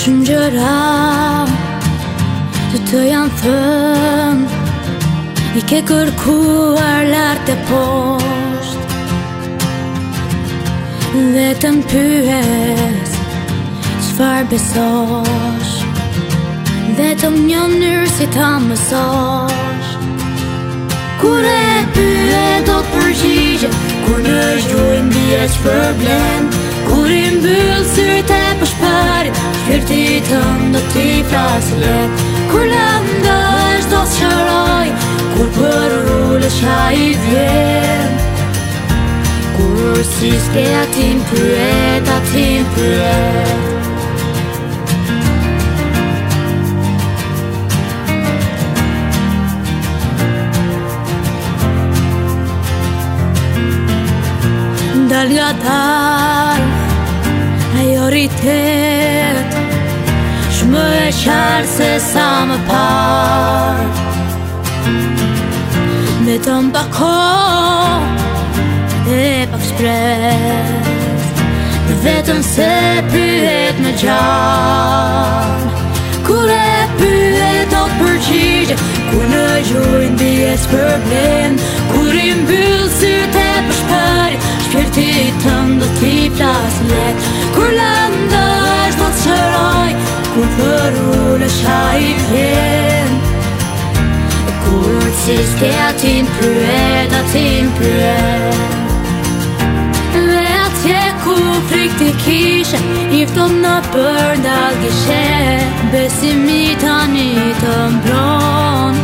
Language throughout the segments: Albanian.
Shumë gjëra të janë thënë, i ke kërkuar lart e poshtë. Vetëm pyes, çfarë besosh? Vetëm një mënyrë si ta mësosh. Kur e pyet do të përgjigje, kur në zhduin bie problem. Kur i mbyll syrit e përshparit, shpirti tëm do t'i flasë let. Kur lëndesh do t'qaroj, kur për rullesh a i vjen. Kur si s'ke atin pyet, atin pyet. Dal nga dal, ajo rritet, shmë e qarë se sa më par. Vetëm pa kohë e pak shpres, vetëm se pyet në gjallë. Kur e pyet do të përgjigje, kur në gjujnë bjes problem. Kur i mbyll syrit e përshparit, shpirti tëm do t'i flasë let. Kur lëndesh do t'qëroj, kur për rullesh a i vjen. Kur si s'ke atin pyet, atin pyet. Dhe atje ku frik t'i kishe, i fton në për ndal gishe. Besimi tani të mbron.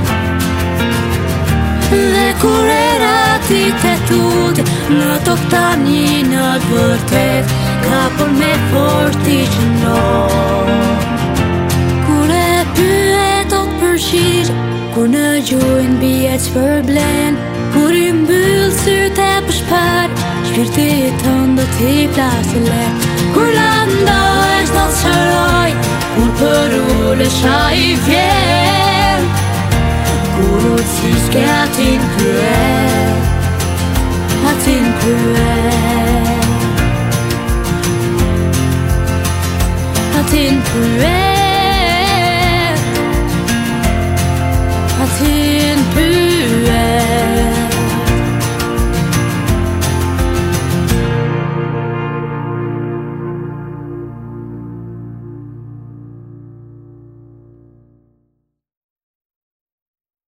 Dhe kur era ti të tuti, në tokë tani në të vërtet, ka për me fort t'i qëndron. Kur e pyet do të përgjigje, kur në gjujnë bie ç'përblen. Kur i mbyll syrit e përshparit, shpirti tëm do t'i flasë let. Kur lëndesh do t'qaroj, kur për rullesh a i vjen. Kur si s'ke atin pyet, atin pyet, atin pyet.